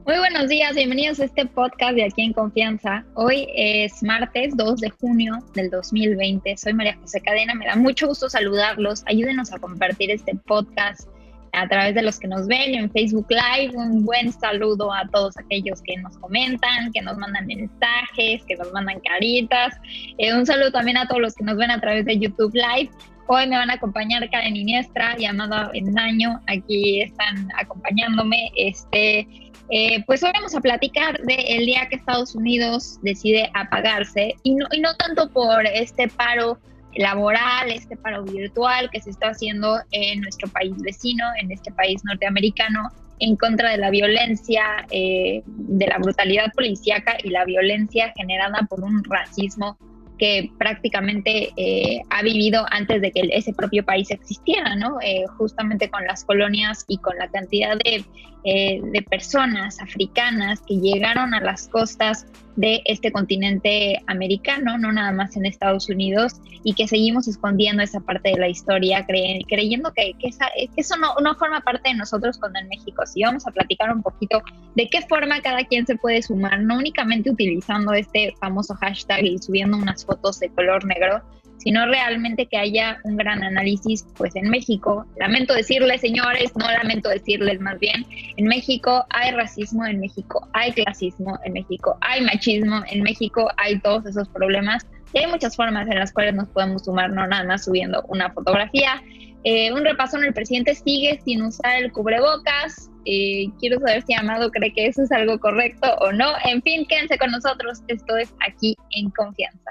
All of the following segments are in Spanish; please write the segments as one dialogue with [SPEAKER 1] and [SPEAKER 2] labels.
[SPEAKER 1] Muy buenos días, bienvenidos a este podcast de Aquí en Confianza. Hoy es martes 2 de junio del 2020. Soy María José Cadena, me da mucho gusto saludarlos. Ayúdenos a compartir este podcast a través de los que nos ven en Facebook Live. Un buen saludo a todos aquellos que nos comentan, que nos mandan mensajes, que nos mandan caritas. Un saludo también a todos los que nos ven a través de YouTube Live. Hoy me van a acompañar Karen Iniestra y Amado Avendaño. Aquí están acompañándome. Pues hoy vamos a platicar del día que Estados Unidos decide apagarse y no tanto por este paro laboral, este paro virtual que se está haciendo en nuestro país vecino, en este país norteamericano, en contra de la violencia, de la brutalidad policíaca y la violencia generada por un racismo que prácticamente ha vivido antes de que ese propio país existiera, ¿no? Justamente con las colonias y con la cantidad de personas africanas que llegaron a las costas de este continente americano, no nada más en Estados Unidos, y que seguimos escondiendo esa parte de la historia, creyendo que eso no forma parte de nosotros cuando en México. Sí, vamos a platicar un poquito de qué forma cada quien se puede sumar, no únicamente utilizando este famoso hashtag y subiendo unas fotos de color negro, sino realmente que haya un gran análisis, pues en México, lamento decirles, señores, no lamento decirles más bien, en México hay racismo, en México hay clasismo, en México hay machismo, en México hay todos esos problemas, y hay muchas formas en las cuales nos podemos sumar, no nada más subiendo una fotografía. Un repasón, el presidente sigue sin usar el cubrebocas. Quiero saber si Amado cree que eso es algo correcto o no. En fin, quédense con nosotros, esto es Aquí en Confianza.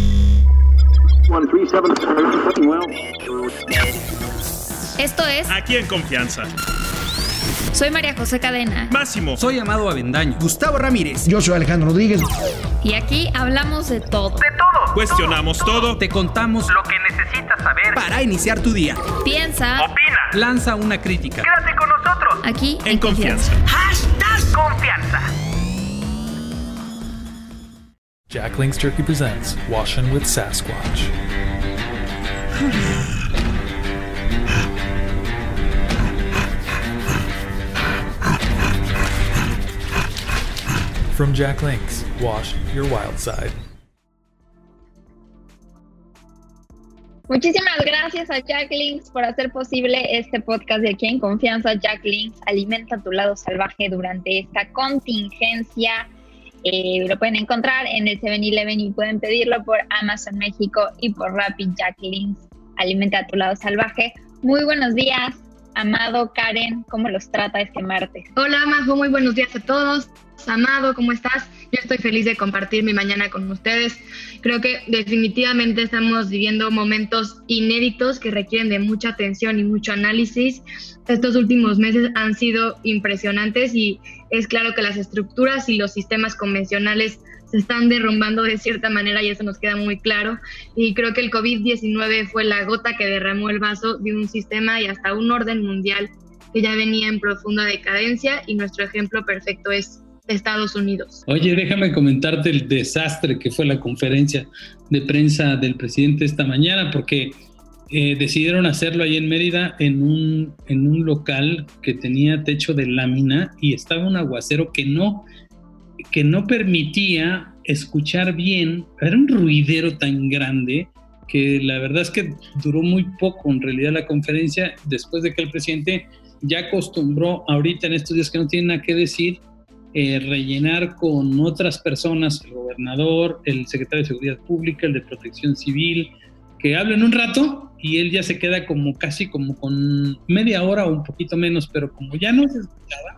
[SPEAKER 1] Esto es
[SPEAKER 2] Aquí en Confianza.
[SPEAKER 1] Soy María José Cadena.
[SPEAKER 2] Máximo.
[SPEAKER 3] Soy Amado Avendaño.
[SPEAKER 4] Gustavo Ramírez. Yo soy Alejandro Rodríguez.
[SPEAKER 1] Y aquí hablamos de todo.
[SPEAKER 5] De todo.
[SPEAKER 2] Cuestionamos todo.
[SPEAKER 3] Te contamos
[SPEAKER 5] lo que necesitas saber
[SPEAKER 3] para iniciar tu día.
[SPEAKER 1] Piensa.
[SPEAKER 5] Opina.
[SPEAKER 3] Lanza una crítica.
[SPEAKER 5] Quédate con nosotros.
[SPEAKER 1] Aquí
[SPEAKER 2] En Confianza.
[SPEAKER 5] Hashtag Confianza.
[SPEAKER 6] Jack Link's Turkey presents Washin' with Sasquatch. From Jack Link's, wash your wild side.
[SPEAKER 1] Muchísimas gracias a Jack Links por hacer posible este podcast de Aquí en Confianza. Jack Links alimenta tu lado salvaje durante esta contingencia. Lo pueden encontrar en el 7-Eleven y pueden pedirlo por Amazon México y por Rappi. Jack Links alimenta tu lado salvaje. Muy buenos días, Amado, Karen, ¿cómo los trata este martes?
[SPEAKER 7] Hola, Majo, muy buenos días a todos. Amado, ¿cómo estás? Yo estoy feliz de compartir mi mañana con ustedes. Creo que definitivamente estamos viviendo momentos inéditos que requieren de mucha atención y mucho análisis. Estos últimos meses han sido impresionantes y es claro que las estructuras y los sistemas convencionales se están derrumbando de cierta manera y eso nos queda muy claro. Y creo que el COVID-19 fue la gota que derramó el vaso de un sistema y hasta un orden mundial que ya venía en profunda decadencia, y nuestro ejemplo perfecto es Estados Unidos.
[SPEAKER 8] Oye, déjame comentarte el desastre que fue la conferencia de prensa del presidente esta mañana, porque decidieron hacerlo ahí en Mérida en un local que tenía techo de lámina y estaba un aguacero que no permitía escuchar bien. Era un ruidero tan grande que la verdad es que duró muy poco en realidad la conferencia, después de que el presidente ya acostumbró ahorita en estos días que no tiene nada que decir, rellenar con otras personas, el gobernador, el secretario de Seguridad Pública, el de Protección Civil, que hablen un rato y él ya se queda casi como con media hora o un poquito menos, pero como ya no se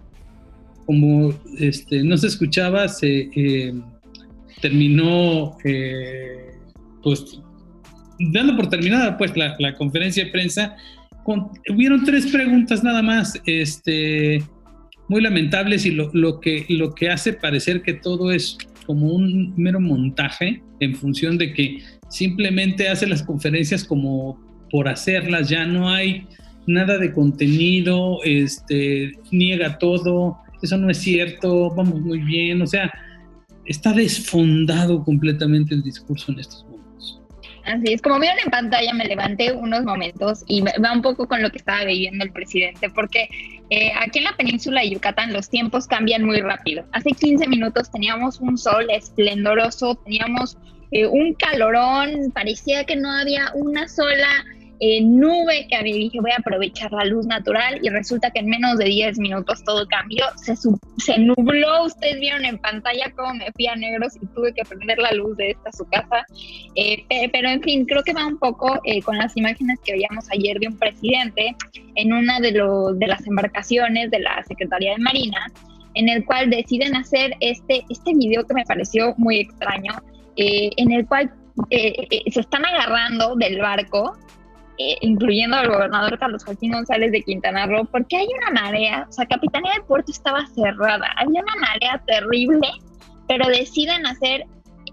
[SPEAKER 8] escuchaba, se terminó pues dando por terminada pues la conferencia de prensa. Hubieron 3 preguntas nada más, muy lamentables, y lo que hace parecer que todo es como un mero montaje en función de que simplemente hace las conferencias como por hacerlas, ya no hay nada de contenido, niega todo, eso no es cierto, vamos muy bien, o sea, está desfondado completamente el discurso en estos momentos.
[SPEAKER 1] Así es, como vieron en pantalla, me levanté unos momentos y va un poco con lo que estaba viviendo el presidente, porque Aquí en la península de Yucatán los tiempos cambian muy rápido. Hace 15 minutos teníamos un sol esplendoroso, teníamos un calorón, parecía que no había una sola nube que había. Dije, voy a aprovechar la luz natural, y resulta que en menos de 10 minutos todo cambió, se nubló. Ustedes vieron en pantalla cómo me fui a negros y tuve que prender la luz de su casa, pero en fin, creo que va un poco con las imágenes que veíamos ayer de un presidente en una de las embarcaciones de la Secretaría de Marina, en el cual deciden hacer este video que me pareció muy extraño, en el cual se están agarrando del barco, incluyendo al gobernador Carlos Joaquín González de Quintana Roo, porque hay una marea. O sea, Capitanía del Puerto estaba cerrada, había una marea terrible, pero deciden hacer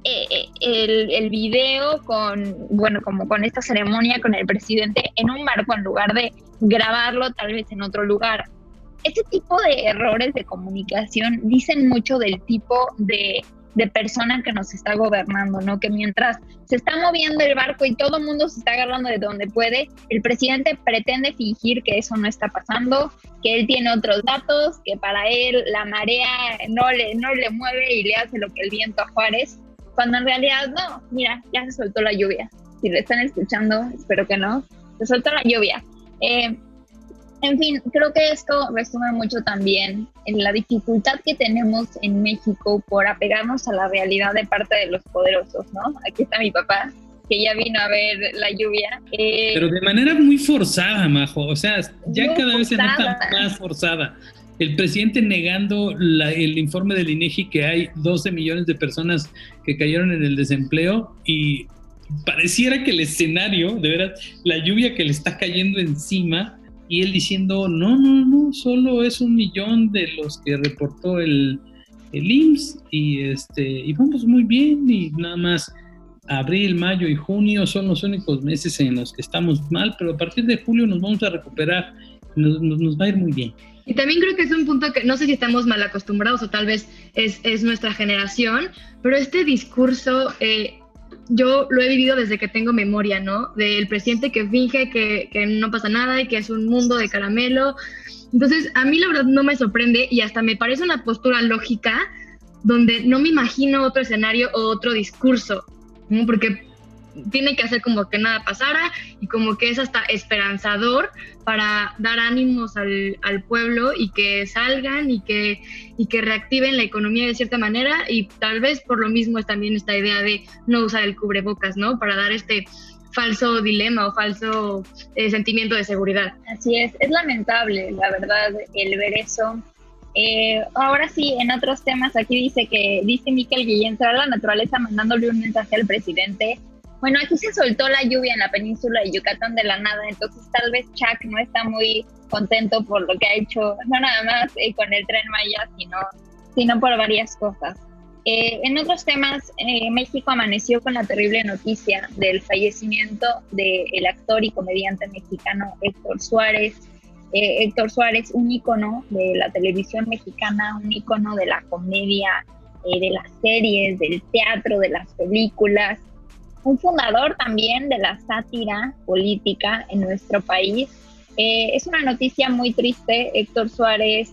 [SPEAKER 1] el video como con esta ceremonia con el presidente en un barco en lugar de grabarlo tal vez en otro lugar. Este tipo de errores de comunicación dicen mucho del tipo de persona que nos está gobernando, ¿no? Que mientras se está moviendo el barco y todo el mundo se está agarrando de donde puede, el presidente pretende fingir que eso no está pasando, que él tiene otros datos, que para él la marea no le mueve y le hace lo que el viento a Juárez, cuando en realidad no. Mira, ya se soltó la lluvia. Si lo están escuchando, espero que no, se soltó la lluvia. En fin, creo que esto resume mucho también en la dificultad que tenemos en México por apegarnos a la realidad de parte de los poderosos, ¿no? Aquí está mi papá, que ya vino a ver la lluvia.
[SPEAKER 8] Pero de manera muy forzada, Majo, o sea, ya cada vez se nota más forzada. El presidente negando el informe del INEGI que hay 12 millones de personas que cayeron en el desempleo, y pareciera que el escenario, de veras, la lluvia que le está cayendo encima, y él diciendo, no, solo es 1 millón de los que reportó el IMSS, y vamos muy bien, y nada más abril, mayo y junio son los únicos meses en los que estamos mal, pero a partir de julio nos vamos a recuperar, nos va a ir muy bien.
[SPEAKER 7] Y también creo que es un punto que no sé si estamos mal acostumbrados o tal vez es nuestra generación, pero este discurso yo lo he vivido desde que tengo memoria, ¿no? Del presidente que finge que no pasa nada y que es un mundo de caramelo. Entonces, a mí la verdad no me sorprende y hasta me parece una postura lógica donde no me imagino otro escenario o otro discurso, ¿no? Porque tiene que hacer como que nada pasara y como que es hasta esperanzador para dar ánimos al pueblo y que salgan y que reactiven la economía de cierta manera, y tal vez por lo mismo es también esta idea de no usar el cubrebocas, ¿no? Para dar este falso dilema o falso sentimiento de seguridad.
[SPEAKER 1] Así es lamentable, la verdad, el ver eso. Ahora sí, en otros temas, aquí dice Miquel Guillén, ¿será la naturaleza mandándole un mensaje al presidente? Bueno, aquí se soltó la lluvia en la península de Yucatán de la nada, entonces tal vez Chuck no está muy contento por lo que ha hecho, no nada más con el Tren Maya, sino por varias cosas. En otros temas, México amaneció con la terrible noticia del fallecimiento del actor y comediante mexicano Héctor Suárez. Héctor Suárez, un ícono de la televisión mexicana, un ícono de la comedia, de las series, del teatro, de las películas, un fundador también de la sátira política en nuestro país. Es una noticia muy triste. Héctor Suárez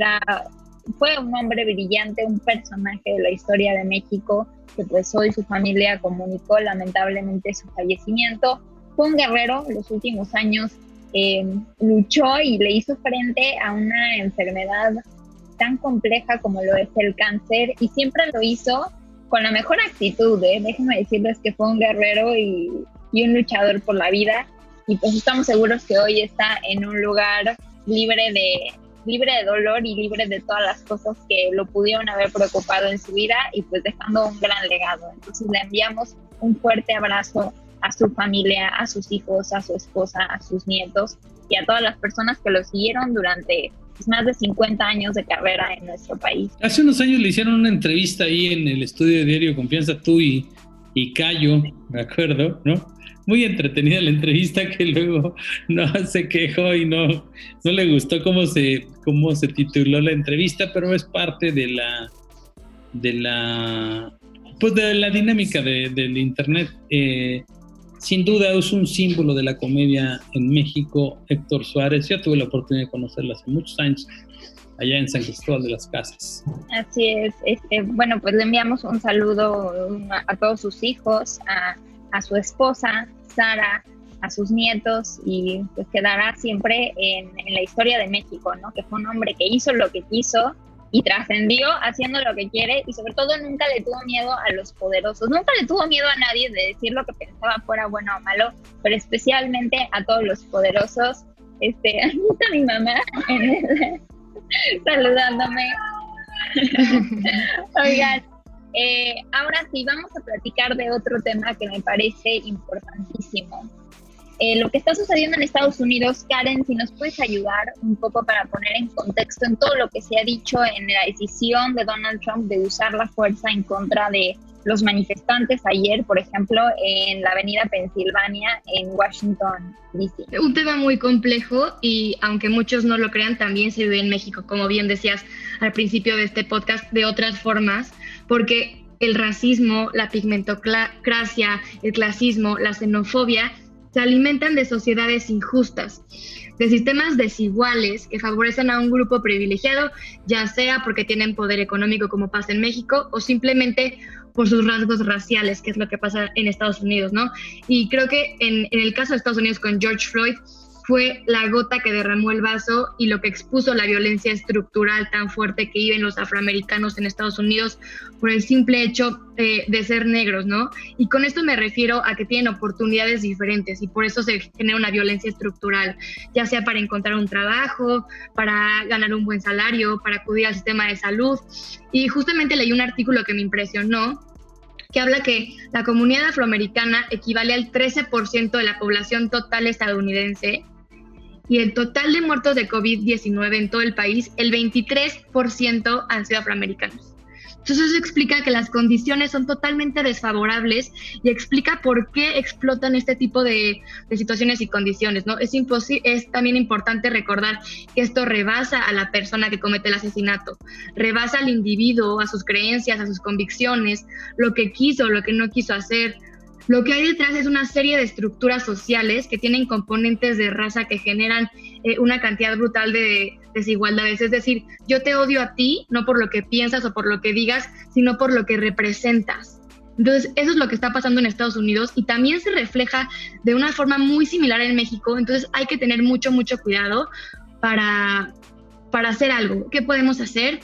[SPEAKER 1] fue un hombre brillante, un personaje de la historia de México, que pues hoy su familia comunicó lamentablemente su fallecimiento. Fue un guerrero, en los últimos años luchó y le hizo frente a una enfermedad tan compleja como lo es el cáncer, y siempre lo hizo con la mejor actitud, Déjenme decirles que fue un guerrero y un luchador por la vida, y pues estamos seguros que hoy está en un lugar libre de dolor y libre de todas las cosas que lo pudieron haber preocupado en su vida, y pues dejando un gran legado. Entonces le enviamos un fuerte abrazo a su familia, a sus hijos, a su esposa, a sus nietos y a todas las personas que lo siguieron durante más de 50 años de carrera en nuestro país.
[SPEAKER 8] Hace unos años le hicieron una entrevista ahí en el estudio de Diario Confianza, tú y Cayo, me acuerdo, ¿no? Muy entretenida la entrevista, que luego no se quejó y no le gustó cómo se tituló la entrevista, pero es parte de la dinámica del internet. sin duda es un símbolo de la comedia en México, Héctor Suárez. Yo tuve la oportunidad de conocerlo hace muchos años, allá en San Cristóbal de las Casas.
[SPEAKER 1] Así es. Bueno, pues le enviamos un saludo a todos sus hijos, a su esposa, Sara, a sus nietos, y pues quedará siempre en la historia de México, ¿no? Que fue un hombre que hizo lo que quiso y trascendió haciendo lo que quiere, y sobre todo nunca le tuvo miedo a los poderosos, nunca le tuvo miedo a nadie de decir lo que pensaba, fuera bueno o malo, pero especialmente a todos los poderosos. Ahí está mi mamá saludándome. Oigan, ahora sí vamos a platicar de otro tema que me parece importantísimo. Lo que está sucediendo en Estados Unidos. Karen, si nos puedes ayudar un poco para poner en contexto en todo lo que se ha dicho en la decisión de Donald Trump de usar la fuerza en contra de los manifestantes ayer, por ejemplo, en la avenida Pensilvania en Washington, D.C.
[SPEAKER 7] Un tema muy complejo y aunque muchos no lo crean, también se vive en México, como bien decías al principio de este podcast, de otras formas, porque el racismo, la pigmentocracia, el clasismo, la xenofobia se alimentan de sociedades injustas, de sistemas desiguales que favorecen a un grupo privilegiado, ya sea porque tienen poder económico como pasa en México o simplemente por sus rasgos raciales, que es lo que pasa en Estados Unidos, ¿no? Y creo que en el caso de Estados Unidos con George Floyd fue la gota que derramó el vaso y lo que expuso la violencia estructural tan fuerte que viven los afroamericanos en Estados Unidos por el simple hecho de ser negros, ¿no? Y con esto me refiero a que tienen oportunidades diferentes y por eso se genera una violencia estructural, ya sea para encontrar un trabajo, para ganar un buen salario, para acudir al sistema de salud. Y justamente leí un artículo que me impresionó, que habla que la comunidad afroamericana equivale al 13% de la población total estadounidense y el total de muertos de COVID-19 en todo el país, el 23% han sido afroamericanos. Entonces eso explica que las condiciones son totalmente desfavorables y explica por qué explotan este tipo de situaciones y condiciones, ¿no? Es también importante recordar que esto rebasa a la persona que comete el asesinato, rebasa al individuo, a sus creencias, a sus convicciones, lo que quiso, lo que no quiso hacer. Lo que hay detrás es una serie de estructuras sociales que tienen componentes de raza que generan una cantidad brutal de desigualdades. Es decir, yo te odio a ti, no por lo que piensas o por lo que digas, sino por lo que representas. Entonces, eso es lo que está pasando en Estados Unidos y también se refleja de una forma muy similar en México. Entonces, hay que tener mucho cuidado para hacer algo. ¿Qué podemos hacer?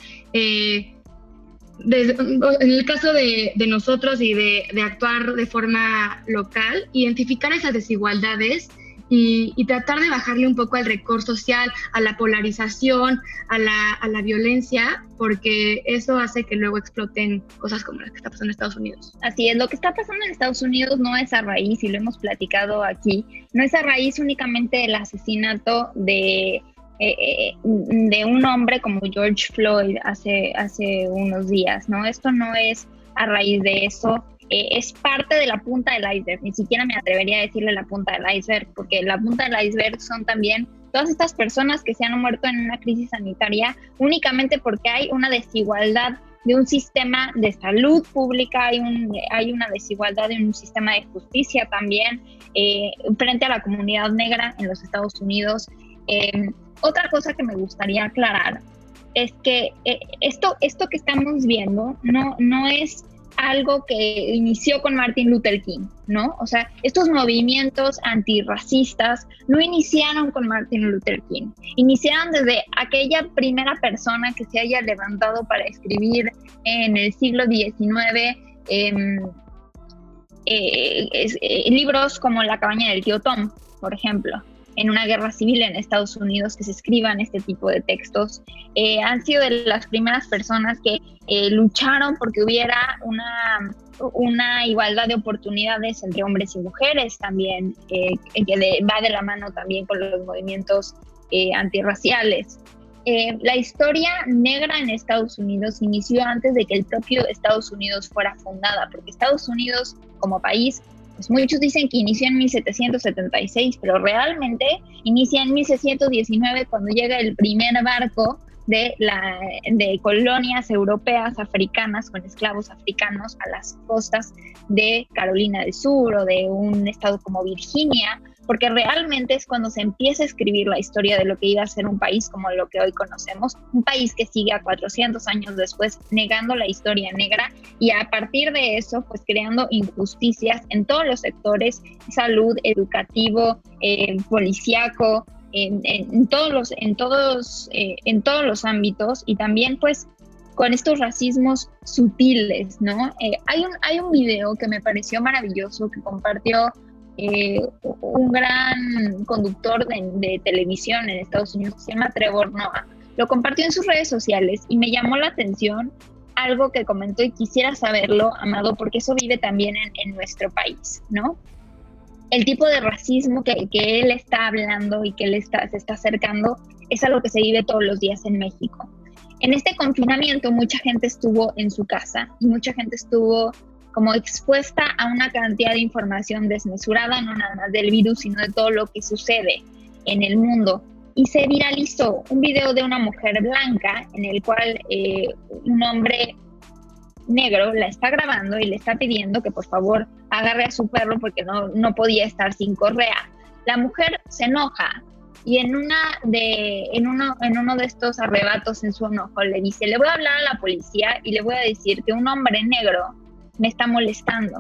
[SPEAKER 7] En el caso de nosotros y de actuar de forma local, identificar esas desigualdades y tratar de bajarle un poco al rencor social, a la polarización, a la violencia, porque eso hace que luego exploten cosas como las que está pasando en Estados Unidos.
[SPEAKER 1] Así es, lo que está pasando en Estados Unidos no es a raíz, y lo hemos platicado aquí, no es a raíz únicamente del asesinato de un hombre como George Floyd hace unos días, ¿no? Esto no es a raíz de eso, es parte de la punta del iceberg, ni siquiera me atrevería a decirle la punta del iceberg, porque la punta del iceberg son también todas estas personas que se han muerto en una crisis sanitaria únicamente porque hay una desigualdad de un sistema de salud pública, hay una desigualdad de un sistema de justicia también frente a la comunidad negra en los Estados Unidos. Otra cosa que me gustaría aclarar es que esto que estamos viendo no es algo que inició con Martin Luther King, ¿no? O sea, estos movimientos antirracistas no iniciaron con Martin Luther King, iniciaron desde aquella primera persona que se haya levantado para escribir en el siglo XIX libros como La cabaña del tío Tom, por ejemplo. En una guerra civil en Estados Unidos que se escriban este tipo de textos. Han sido de las primeras personas que lucharon porque hubiera una igualdad de oportunidades entre hombres y mujeres también, que va de la mano también con los movimientos antirraciales. La historia negra en Estados Unidos inició antes de que el propio Estados Unidos fuera fundada, porque Estados Unidos como país, pues muchos dicen que inició en 1776, pero realmente inicia en 1619 cuando llega el primer barco de colonias europeas africanas con esclavos africanos a las costas de Carolina del Sur o de un estado como Virginia, porque realmente es cuando se empieza a escribir la historia de lo que iba a ser un país como lo que hoy conocemos, un país que sigue a 400 años después negando la historia negra y a partir de eso pues creando injusticias en todos los sectores, salud, educativo, policíaco, en todos los ámbitos y también pues con estos racismos sutiles, ¿no? Hay un video que me pareció maravilloso que compartió un gran conductor de televisión en Estados Unidos que se llama Trevor Noah. Lo compartió en sus redes sociales y me llamó la atención algo que comentó y quisiera saberlo, Amado, porque eso vive también en nuestro país, ¿no? El tipo de racismo que él está hablando y que él se está acercando es algo que se vive todos los días en México. En este confinamiento mucha gente estuvo en su casa y mucha gente estuvo como expuesta a una cantidad de información desmesurada, no nada más del virus, sino de todo lo que sucede en el mundo. Y se viralizó un video de una mujer blanca en el cual un hombre negro la está grabando y le está pidiendo que por favor agarre a su perro porque no podía estar sin correa. La mujer se enoja y en uno de estos arrebatos en su enojo le dice: le voy a hablar a la policía y le voy a decir que un hombre negro me está molestando.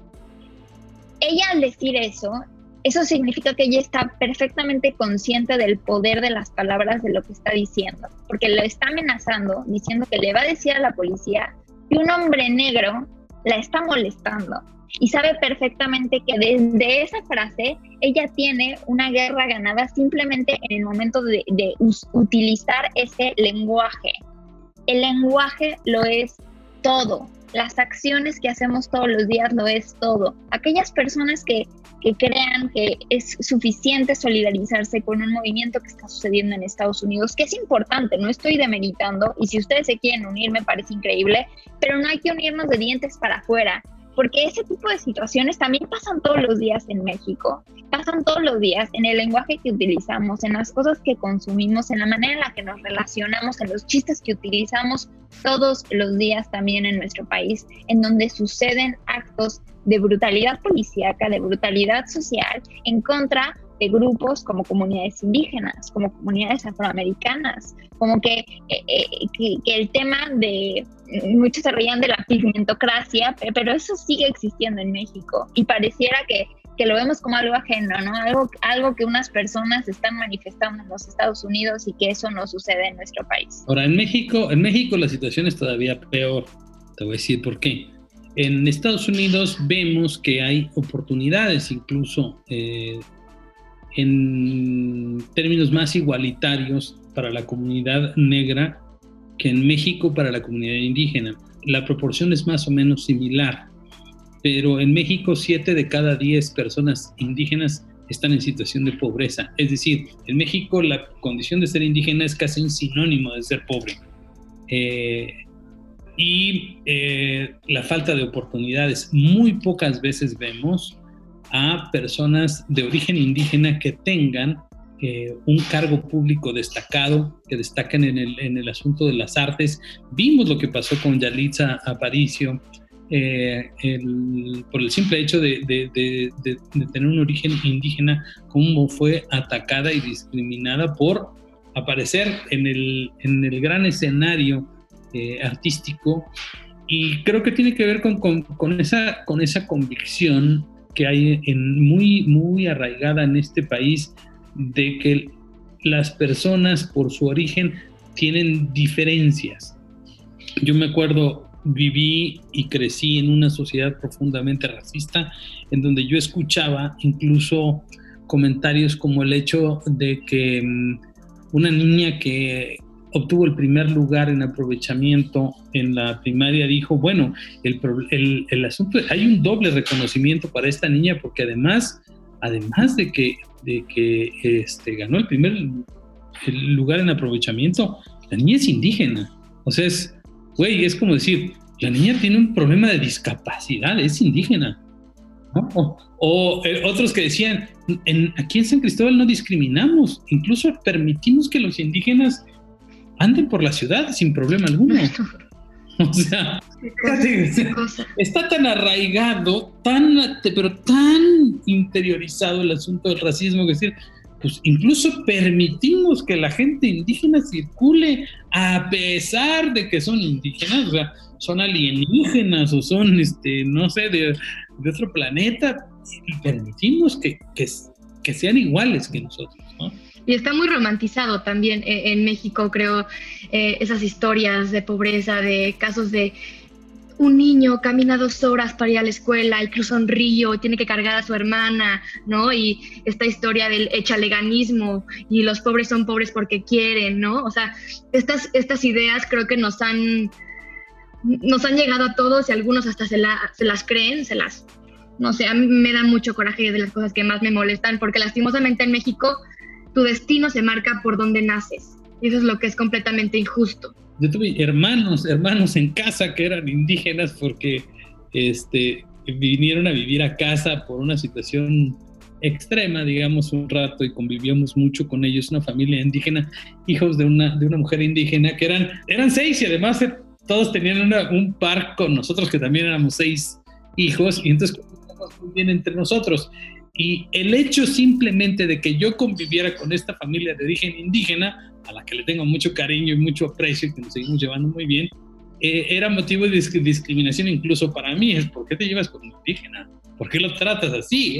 [SPEAKER 1] Ella al decir eso significa que ella está perfectamente consciente del poder de las palabras de lo que está diciendo, porque lo está amenazando, diciendo que le va a decir a la policía que un hombre negro la está molestando. Y sabe perfectamente que desde esa frase ella tiene una guerra ganada simplemente en el momento de utilizar ese lenguaje. El lenguaje lo es todo. Las acciones que hacemos todos los días lo es todo. Aquellas personas que crean que es suficiente solidarizarse con un movimiento que está sucediendo en Estados Unidos, que es importante, no estoy demeritando, y si ustedes se quieren unir me parece increíble, pero no hay que unirnos de dientes para afuera, porque ese tipo de situaciones también pasan todos los días en México, pasan todos los días en el lenguaje que utilizamos, en las cosas que consumimos, en la manera en la que nos relacionamos, en los chistes que utilizamos todos los días también en nuestro país, en donde suceden actos de brutalidad policíaca, de brutalidad social en contra de grupos como comunidades indígenas, como comunidades afroamericanas, como que el tema de, muchos se reían de la pigmentocracia, pero eso sigue existiendo en México y pareciera que lo vemos como algo ajeno, ¿no? Algo que unas personas están manifestando en los Estados Unidos y que eso no sucede en nuestro país.
[SPEAKER 8] Ahora, en México la situación es todavía peor. Te voy a decir por qué. En Estados Unidos vemos que hay oportunidades incluso en términos más igualitarios para la comunidad negra que en México para la comunidad indígena. La proporción es más o menos similar, pero en México 7 de cada 10 personas indígenas están en situación de pobreza. Es decir, en México la condición de ser indígena es casi un sinónimo de ser pobre. La falta de oportunidades. Muy pocas veces vemos a personas de origen indígena que tengan un cargo público destacado, que destacan en el asunto de las artes. Vimos lo que pasó con Yalitza Aparicio, por el simple hecho de tener un origen indígena, cómo fue atacada y discriminada por aparecer en el gran escenario artístico, y creo que tiene que ver con esa convicción que hay muy, muy arraigada en este país de que las personas por su origen tienen diferencias. Yo me acuerdo, viví y crecí en una sociedad profundamente racista, en donde yo escuchaba incluso comentarios como el hecho de que una niña que obtuvo el primer lugar en aprovechamiento en la primaria dijo, bueno, el asunto, hay un doble reconocimiento para esta niña, porque además de que ganó el lugar en aprovechamiento, la niña es indígena. O sea, es como decir, la niña tiene un problema de discapacidad, es indígena, ¿no? Otros que decían, aquí en San Cristóbal no discriminamos, incluso permitimos que los indígenas anden por la ciudad sin problema alguno. O sea, está tan arraigado, pero tan interiorizado el asunto del racismo, que es decir, pues incluso permitimos que la gente indígena circule a pesar de que son indígenas, o sea, son alienígenas o son, no sé, de otro planeta, y permitimos que sean iguales que nosotros, ¿no?
[SPEAKER 7] Y está muy romantizado también en México, creo, esas historias de pobreza, de casos de un niño camina 2 horas para ir a la escuela y cruza un río y tiene que cargar a su hermana, ¿no? Y esta historia del echaleganismo y los pobres son pobres porque quieren, ¿no? O sea, estas ideas creo que nos han llegado a todos y algunos hasta se las creen, no sé, a mí me da mucho coraje de las cosas que más me molestan, porque lastimosamente en México tu destino se marca por donde naces, y eso es lo que es completamente injusto.
[SPEAKER 8] Yo tuve hermanos en casa que eran indígenas porque vinieron a vivir a casa por una situación extrema, digamos, un rato, y convivíamos mucho con ellos, una familia indígena, hijos de una mujer indígena, que eran 6, y además todos tenían un par con nosotros, que también éramos 6 hijos, y entonces convivíamos muy bien entre nosotros. Y el hecho simplemente de que yo conviviera con esta familia de origen indígena, a la que le tengo mucho cariño y mucho aprecio, y que nos seguimos llevando muy bien, era motivo de discriminación incluso para mí. ¿Por qué te llevas con un indígena? ¿Por qué lo tratas así?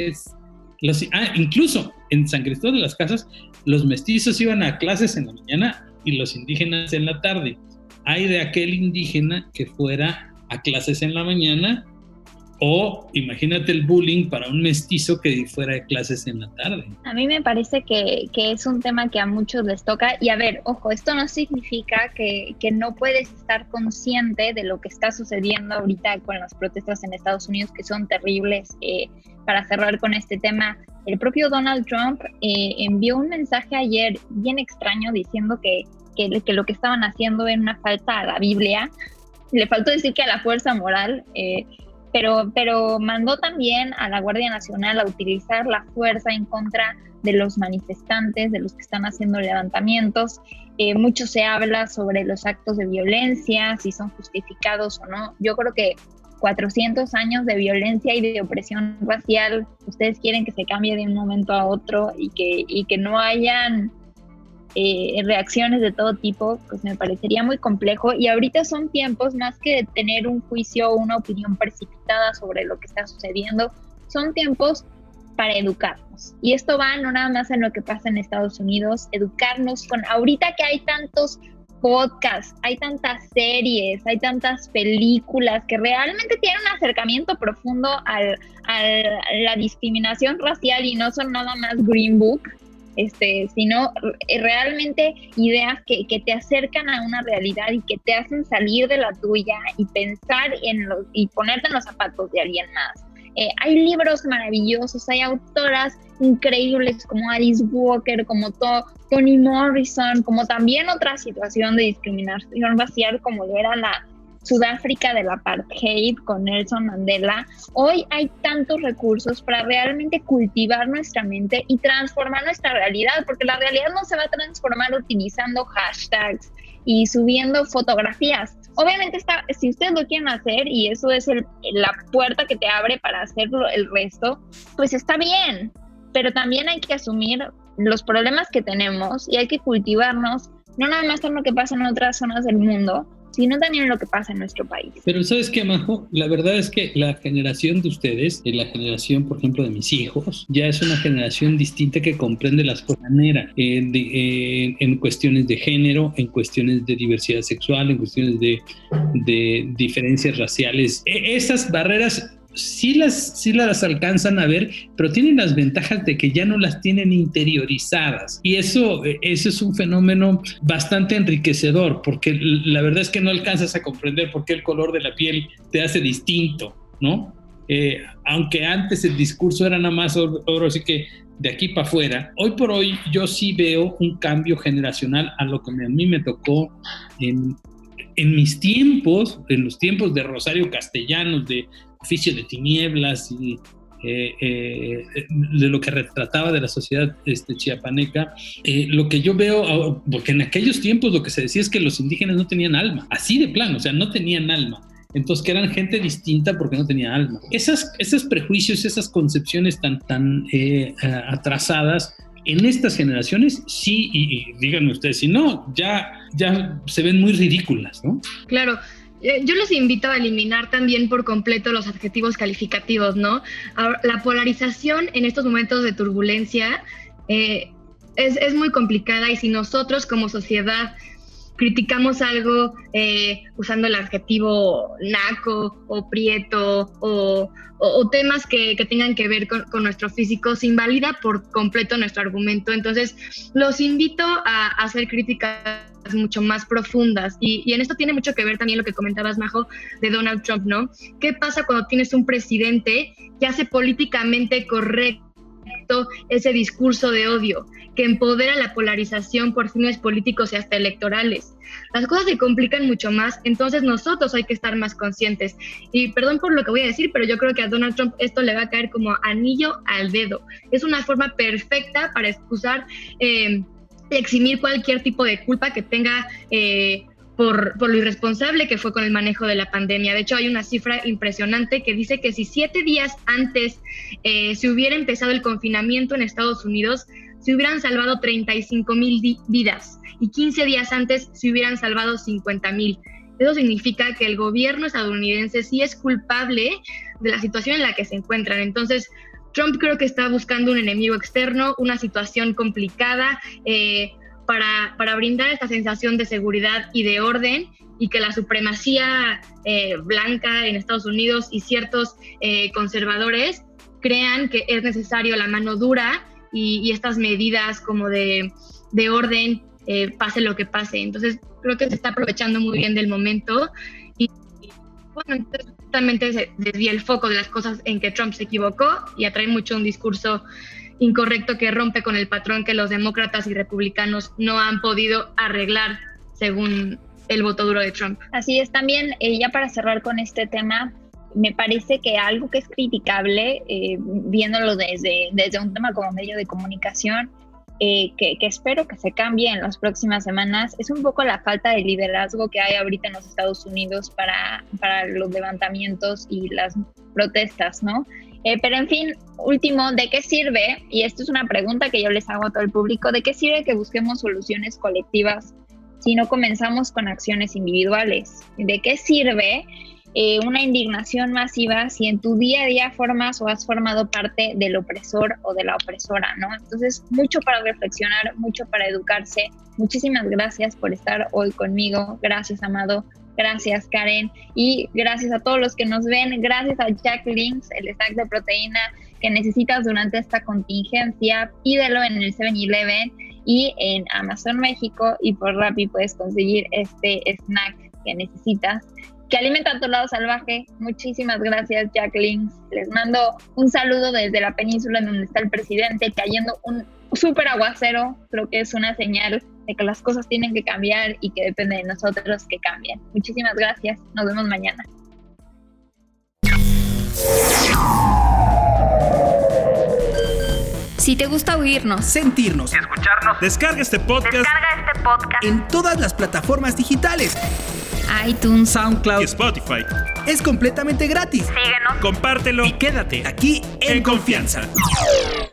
[SPEAKER 8] Incluso en San Cristóbal de las Casas, los mestizos iban a clases en la mañana y los indígenas en la tarde. Hay de aquel indígena que fuera a clases en la mañana, o imagínate el bullying para un mestizo que fuera de clases en la tarde.
[SPEAKER 1] A mí me parece que es un tema que a muchos les toca. Y a ver, ojo, esto no significa que no puedes estar consciente de lo que está sucediendo ahorita con las protestas en Estados Unidos, que son terribles. Para cerrar con este tema, el propio Donald Trump envió un mensaje ayer bien extraño diciendo que lo que estaban haciendo era una falta a la Biblia. Le faltó decir que a la fuerza moral, pero mandó también a la Guardia Nacional a utilizar la fuerza en contra de los manifestantes, de los que están haciendo levantamientos. Mucho se habla sobre los actos de violencia, si son justificados o no. Yo creo que 400 años de violencia y de opresión racial, ustedes quieren que se cambie de un momento a otro y que no hayan reacciones de todo tipo, pues me parecería muy complejo. Y ahorita son tiempos, más que de tener un juicio o una opinión precipitada sobre lo que está sucediendo, son tiempos para educarnos. Y esto va no nada más en lo que pasa en Estados Unidos, educarnos ahorita que hay tantos podcasts, hay tantas series, hay tantas películas que realmente tienen un acercamiento profundo a la discriminación racial, y no son nada más Green Book, sino realmente ideas que te acercan a una realidad y que te hacen salir de la tuya y pensar y ponerte en los zapatos de alguien más. Hay libros maravillosos, hay autoras increíbles como Alice Walker, como Toni Morrison, como también otra situación de discriminación racial como lo era la Sudáfrica del apartheid con Nelson Mandela. Hoy hay tantos recursos para realmente cultivar nuestra mente y transformar nuestra realidad, porque la realidad no se va a transformar utilizando hashtags y subiendo fotografías. Obviamente si ustedes lo quieren hacer y eso es la puerta que te abre para hacerlo el resto, pues está bien, pero también hay que asumir los problemas que tenemos y hay que cultivarnos, no nada más en lo que pasa en otras zonas del mundo, sino también en lo que pasa en nuestro país.
[SPEAKER 8] Pero ¿sabes qué, Majo? La verdad es que la generación de ustedes, la generación, por ejemplo, de mis hijos, ya es una generación distinta que comprende las cosas de manera, en cuestiones de género, en cuestiones de diversidad sexual, en cuestiones de diferencias raciales. Esas barreras sí las alcanzan a ver, pero tienen las ventajas de que ya no las tienen interiorizadas, y eso es un fenómeno bastante enriquecedor, porque la verdad es que no alcanzas a comprender por qué el color de la piel te hace distinto, ¿no? Aunque antes el discurso era nada más ahora sí que de aquí para afuera, hoy por hoy yo sí veo un cambio generacional a lo que a mí me tocó en mis tiempos, en los tiempos de Rosario Castellanos, de Oficio de Tinieblas de lo que retrataba de la sociedad chiapaneca, lo que yo veo, porque en aquellos tiempos lo que se decía es que los indígenas no tenían alma, así de plano, o sea, no tenían alma. Entonces, que eran gente distinta porque no tenía alma. Esos prejuicios, esas concepciones tan atrasadas en estas generaciones, sí, y díganme ustedes, si no, ya se ven muy ridículas, ¿no? Claro.
[SPEAKER 7] Yo los invito a eliminar también por completo los adjetivos calificativos, ¿no? La polarización en estos momentos de turbulencia es muy complicada, y si nosotros como sociedad criticamos algo usando el adjetivo naco o prieto o temas que tengan que ver con nuestro físico, se invalida por completo nuestro argumento. Entonces, los invito a hacer críticas mucho más profundas, y en esto tiene mucho que ver también lo que comentabas, Majo, de Donald Trump, ¿no? ¿Qué pasa cuando tienes un presidente que hace políticamente correcto ese discurso de odio, que empodera la polarización por fines políticos y hasta electorales? Las cosas se complican mucho más, entonces nosotros hay que estar más conscientes. Y perdón por lo que voy a decir, pero yo creo que a Donald Trump esto le va a caer como anillo al dedo. Es una forma perfecta para excusar, eximir cualquier tipo de culpa que tenga por lo irresponsable que fue con el manejo de la pandemia. De hecho, hay una cifra impresionante que dice que si 7 días antes se hubiera empezado el confinamiento en Estados Unidos, se hubieran salvado 35,000 vidas, y 15 días antes se hubieran salvado 50,000. Eso significa que el gobierno estadounidense sí es culpable de la situación en la que se encuentran. Entonces, Trump creo que está buscando un enemigo externo, una situación complicada, para brindar esta sensación de seguridad y de orden, y que la supremacía blanca en Estados Unidos y ciertos conservadores crean que es necesario la mano dura y estas medidas como de orden, pase lo que pase. Entonces creo que se está aprovechando muy bien del momento, y bueno, entonces justamente se desvía el foco de las cosas en que Trump se equivocó y atrae mucho un discurso incorrecto que rompe con el patrón que los demócratas y republicanos no han podido arreglar según el voto duro de Trump.
[SPEAKER 1] Así es. También, ya para cerrar con este tema, me parece que algo que es criticable, viéndolo desde un tema como medio de comunicación, que espero que se cambie en las próximas semanas, es un poco la falta de liderazgo que hay ahorita en los Estados Unidos para los levantamientos y las protestas, ¿no? Pero en fin, último, ¿de qué sirve? Y esto es una pregunta que yo les hago a todo el público, ¿de qué sirve que busquemos soluciones colectivas si no comenzamos con acciones individuales? ¿De qué sirve una indignación masiva si en tu día a día formas o has formado parte del opresor o de la opresora, ¿no? Entonces, mucho para reflexionar, mucho para educarse. Muchísimas gracias por estar hoy conmigo. Gracias, Amado. Gracias, Karen, y gracias a todos los que nos ven. Gracias a Jack Links, el snack de proteína que necesitas durante esta contingencia. Pídelo en el 7-Eleven y en Amazon México, y por Rappi puedes conseguir este snack que necesitas, que alimenta tu lado salvaje. Muchísimas gracias, Jack Links. Les mando un saludo desde la península en donde está el presidente, cayendo un súper aguacero. Creo que es una señal de que las cosas tienen que cambiar y que depende de nosotros que cambien. Muchísimas gracias. Nos vemos mañana.
[SPEAKER 2] Si te gusta oírnos,
[SPEAKER 3] Sentirnos.
[SPEAKER 5] Escucharnos.
[SPEAKER 3] Descarga este podcast
[SPEAKER 5] En
[SPEAKER 4] todas las plataformas digitales.
[SPEAKER 2] iTunes,
[SPEAKER 3] SoundCloud y Spotify.
[SPEAKER 4] Es completamente gratis.
[SPEAKER 5] Síguenos.
[SPEAKER 3] Compártelo y quédate aquí en confianza.